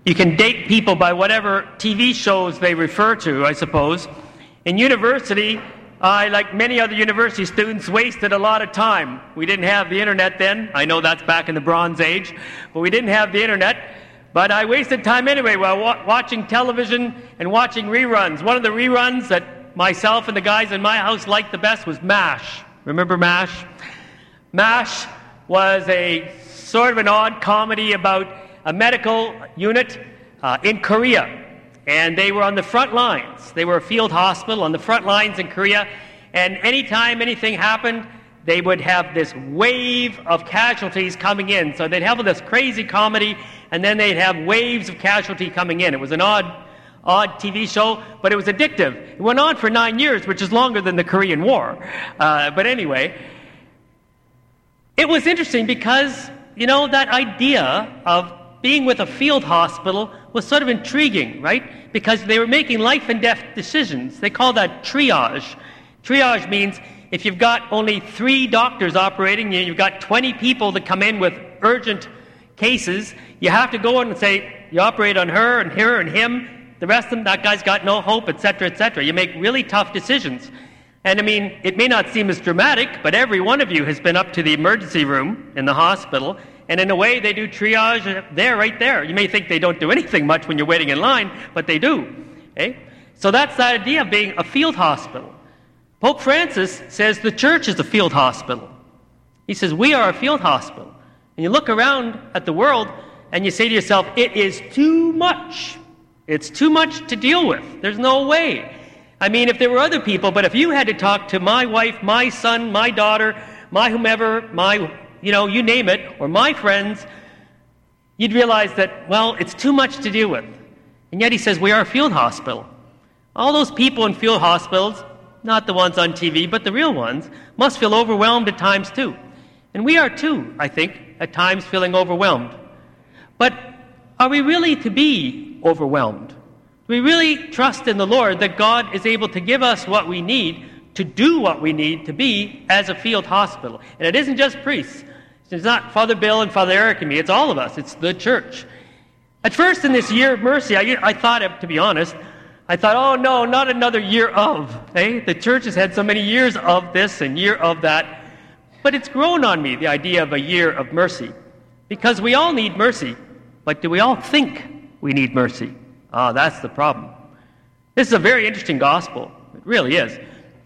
You can date people by whatever TV shows they refer to, I suppose. In university, I, like many other university students, wasted a lot of time. We didn't have the internet then. I know that's back in the Bronze Age, but we didn't have the internet. But I wasted time anyway while watching television and watching reruns. One of the reruns that myself and the guys in my house liked the best was MASH. Remember MASH? MASH was a sort of an odd comedy about a medical unit in Korea. And they were on the front lines. They were a field hospital on the front lines in Korea. And anytime anything happened, they would have this wave of casualties coming in. So they'd have this crazy comedy, and then they'd have waves of casualty coming in. It was an odd TV show, but it was addictive. It went on for 9 years, which is longer than the Korean War. But anyway, it was interesting because, that idea of being with a field hospital was sort of intriguing, right? Because they were making life and death decisions. They call that triage. Triage means if you've got only 3 doctors operating, you've got 20 people that come in with urgent cases, you have to go in and say, you operate on her and her and him, the rest of them, that guy's got no hope, etc., etc. You make really tough decisions. And it may not seem as dramatic, but every one of you has been up to the emergency room in the hospital, and in a way they do triage right there. You may think they don't do anything much when you're waiting in line, but they do. Okay? So that's the idea of being a field hospital. Pope Francis says the church is a field hospital. He says we are a field hospital. And you look around at the world and you say to yourself, it is too much. It's too much to deal with. There's no way. If there were other people, but if you had to talk to my wife, my son, my daughter, my whomever, you name it, or my friends, you'd realize that, well, it's too much to deal with. And yet he says we are a field hospital. All those people in field hospitals, not the ones on TV, but the real ones, must feel overwhelmed at times too. And we are too, I think, at times feeling overwhelmed. But are we really to be overwhelmed? Do we really trust in the Lord that God is able to give us what we need to do what we need to be as a field hospital? And it isn't just priests. It's not Father Bill and Father Eric and me. It's all of us. It's the church. At first in this year of mercy, I thought, to be honest, oh no, not another year of. The church has had so many years of this and year of that. But it's grown on me, the idea of a year of mercy. Because we all need mercy. But do we all think we need mercy? That's the problem. This is a very interesting gospel. It really is.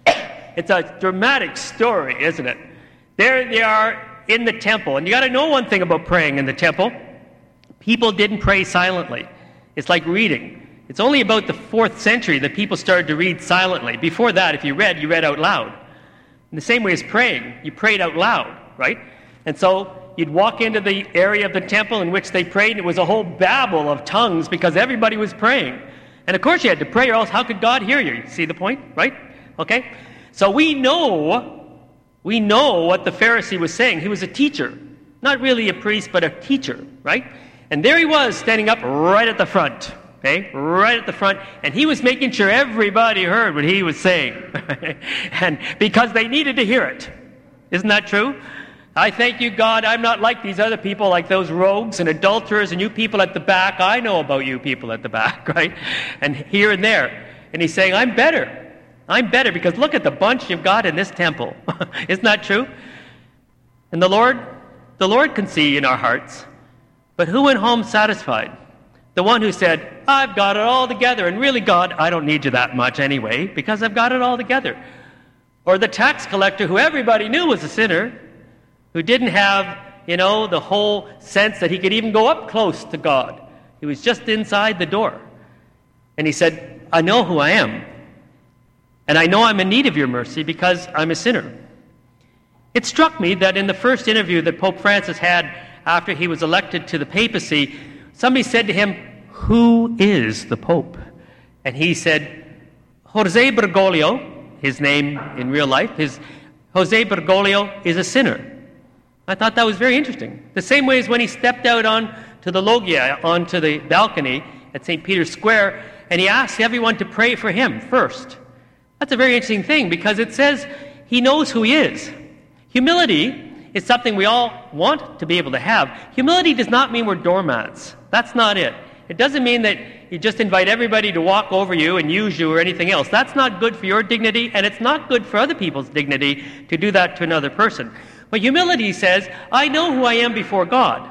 It's a dramatic story, isn't it? There they are in the temple. And you got to know one thing about praying in the temple. People didn't pray silently. It's like reading. It's only about the 4th century that people started to read silently. Before that, if you read out loud. In the same way as praying, you prayed out loud, right? And so you'd walk into the area of the temple in which they prayed, and it was a whole babble of tongues because everybody was praying. And of course you had to pray, or else how could God hear you? See the point, right? Okay? So we know what the Pharisee was saying. He was a teacher. Not really a priest, but a teacher, right? And there he was, standing up right at the front. Okay? Right at the front. And he was making sure everybody heard what he was saying. And because they needed to hear it. Isn't that true? I thank you, God, I'm not like these other people, like those rogues and adulterers and you people at the back. I know about you people at the back, right? And here and there. And he's saying, I'm better. I'm better because look at the bunch you've got in this temple. Isn't that true? And the Lord can see in our hearts. But who went home satisfied? The one who said, I've got it all together. And really, God, I don't need you that much anyway because I've got it all together. Or the tax collector who everybody knew was a sinner, who didn't have, the whole sense that he could even go up close to God. He was just inside the door. And he said, I know who I am. And I know I'm in need of your mercy because I'm a sinner. It struck me that in the first interview that Pope Francis had after he was elected to the papacy, somebody said to him, who is the Pope? And he said, Jose Bergoglio, his name in real life, Jose Bergoglio is a sinner. I thought that was very interesting. The same way as when he stepped out onto the loggia, onto the balcony at St. Peter's Square, and he asked everyone to pray for him first. That's a very interesting thing because it says he knows who he is. Humility is something we all want to be able to have. Humility does not mean we're doormats. That's not it. It doesn't mean that you just invite everybody to walk over you and use you or anything else. That's not good for your dignity, and it's not good for other people's dignity to do that to another person. But humility says, I know who I am before God.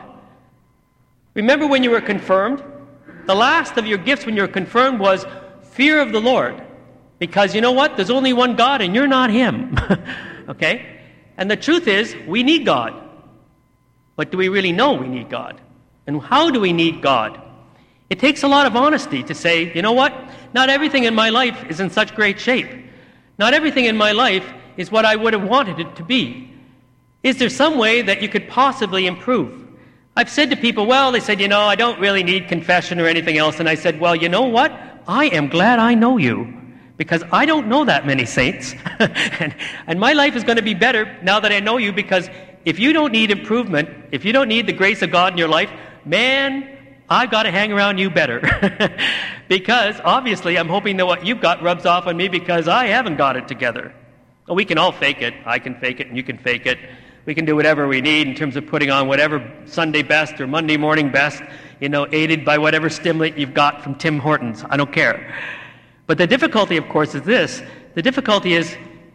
Remember when you were confirmed? The last of your gifts when you were confirmed was fear of the Lord. Because you know what? There's only one God, and you're not Him. Okay? And the truth is, we need God. But do we really know we need God? And how do we need God? It takes a lot of honesty to say, you know what? Not everything in my life is in such great shape. Not everything in my life is what I would have wanted it to be. Is there some way that you could possibly improve? I've said to people, well, they said, I don't really need confession or anything else. And I said, well, you know what? I am glad I know you. Because I don't know that many saints. and my life is going to be better now that I know you, because if you don't need improvement, if you don't need the grace of God in your life, man, I've got to hang around you better. Because obviously I'm hoping that what you've got rubs off on me because I haven't got it together. Well, we can all fake it. I can fake it and you can fake it. We can do whatever we need in terms of putting on whatever Sunday best or Monday morning best, aided by whatever stimulant you've got from Tim Hortons. I don't care. But the difficulty, of course, is this. The difficulty is,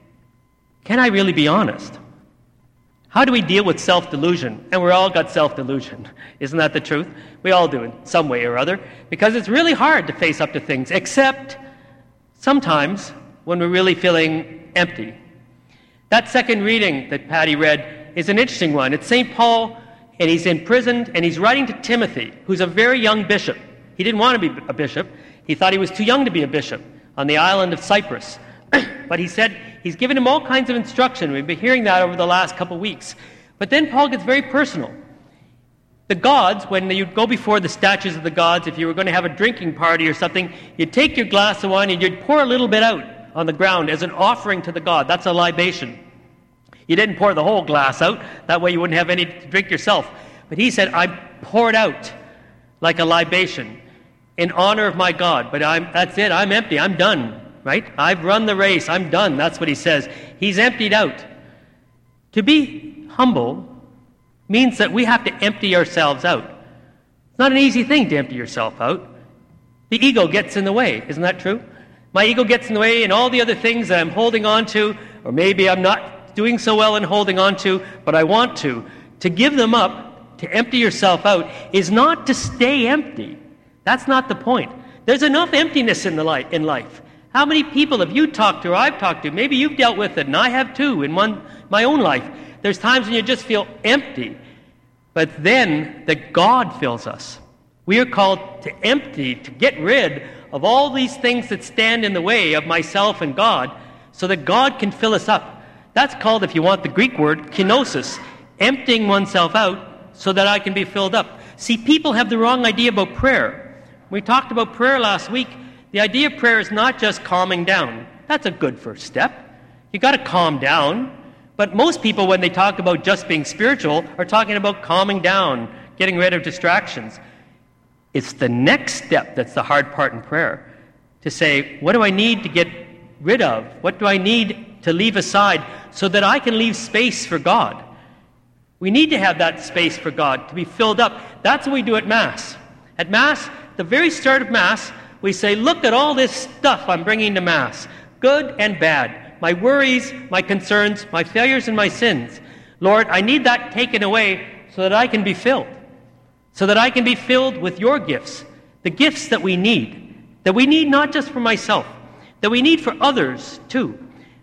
can I really be honest? How do we deal with self-delusion? And we've all got self-delusion. Isn't that the truth? We all do in some way or other. Because it's really hard to face up to things, except sometimes when we're really feeling empty. That second reading that Patty read is an interesting one. It's St. Paul, and he's imprisoned, and he's writing to Timothy, who's a very young bishop. He didn't want to be a bishop. He thought he was too young to be a bishop on the island of Cyprus. But he said he's given him all kinds of instruction. We've been hearing that over the last couple of weeks. But then Paul gets very personal. The gods, when you'd go before the statues of the gods, if you were going to have a drinking party or something, you'd take your glass of wine and you'd pour a little bit out on the ground as an offering to the god. That's a libation. You didn't pour the whole glass out. That way you wouldn't have any to drink yourself. But he said, I pour it out like a libation in honor of my God. But that's it. I'm empty. I'm done. Right? I've run the race. I'm done. That's what he says. He's emptied out. To be humble means that we have to empty ourselves out. It's not an easy thing to empty yourself out. The ego gets in the way. Isn't that true? My ego gets in the way, and all the other things that I'm holding on to, or maybe I'm not doing so well in holding on to, but I want to give them up, to empty yourself out, is not to stay empty. That's not the point. There's enough emptiness in life. How many people have you talked to or I've talked to? Maybe you've dealt with it, and I have too in my own life. There's times when you just feel empty. But then that God fills us. We are called to empty, to get rid of all these things that stand in the way of myself and God, so that God can fill us up. That's called, if you want the Greek word, kenosis, emptying oneself out so that I can be filled up. See, people have the wrong idea about prayer. We talked about prayer last week. The idea of prayer is not just calming down. That's a good first step. You got to calm down. But most people, when they talk about just being spiritual, are talking about calming down, getting rid of distractions. It's the next step that's the hard part in prayer. To say, what do I need to get rid of? What do I need to leave aside so that I can leave space for God? We need to have that space for God to be filled up. That's what we do at Mass. At Mass, the very start of Mass, we say, look at all this stuff I'm bringing to Mass, good and bad, my worries, my concerns, my failures and my sins. Lord, I need that taken away so that I can be filled, so that I can be filled with your gifts, the gifts that we need not just for myself, that we need for others too.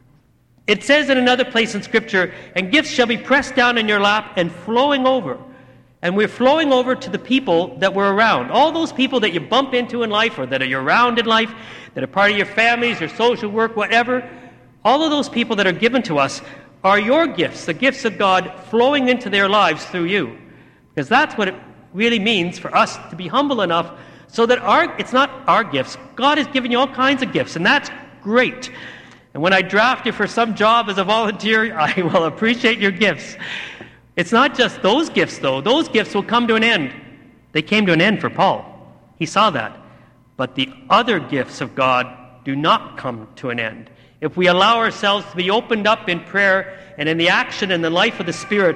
It says in another place in Scripture, and gifts shall be pressed down in your lap and flowing over. And we're flowing over to the people that we're around. All those people that you bump into in life or that are around in life, that are part of your families, your social work, whatever, all of those people that are given to us are your gifts, the gifts of God flowing into their lives through you. Because that's what it really means for us to be humble enough so that it's not our gifts. God has given you all kinds of gifts, and that's great. And when I draft you for some job as a volunteer, I will appreciate your gifts. It's not just those gifts, though. Those gifts will come to an end. They came to an end for Paul. He saw that. But the other gifts of God do not come to an end. If we allow ourselves to be opened up in prayer and in the action and the life of the Spirit,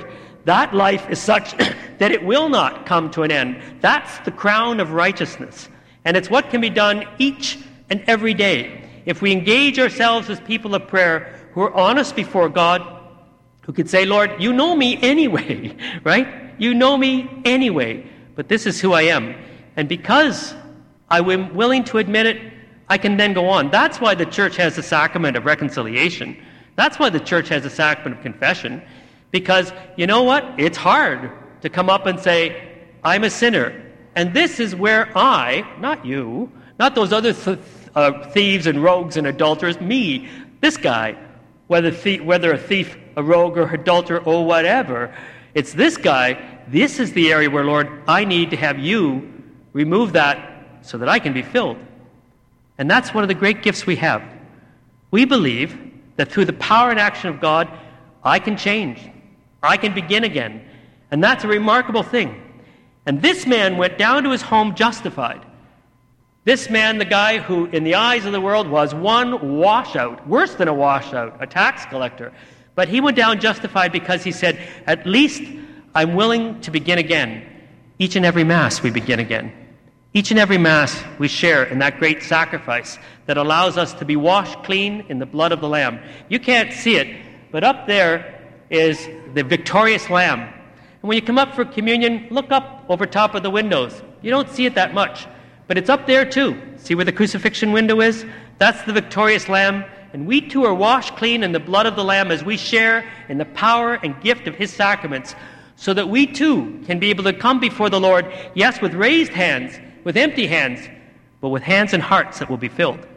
that life is such that it will not come to an end. That's the crown of righteousness. And it's what can be done each and every day. If we engage ourselves as people of prayer who are honest before God, who could say, Lord, you know me anyway, right? You know me anyway, but this is who I am. And because I'm willing to admit it, I can then go on. That's why the church has the sacrament of reconciliation. That's why the church has the sacrament of confession. Because, you know what? It's hard to come up and say, I'm a sinner. And this is where I, not you, not those other thieves and rogues and adulterers, me, this guy, whether a thief, a rogue, or adulterer, or whatever, it's this guy. This is the area where, Lord, I need to have you remove that so that I can be filled. And that's one of the great gifts we have. We believe that through the power and action of God, I can change. I can begin again. And that's a remarkable thing. And this man went down to his home justified. This man, the guy who, in the eyes of the world, was one washout, worse than a washout, a tax collector. But he went down justified because he said, at least I'm willing to begin again. Each and every Mass we begin again. Each and every Mass we share in that great sacrifice that allows us to be washed clean in the blood of the Lamb. You can't see it, but up there is the victorious Lamb. And when you come up for communion, look up over top of the windows. You don't see it that much, but it's up there too. See where the crucifixion window is? That's the victorious Lamb. And we too are washed clean in the blood of the Lamb as we share in the power and gift of His sacraments, so that we too can be able to come before the Lord, yes, with raised hands, with empty hands, but with hands and hearts that will be filled.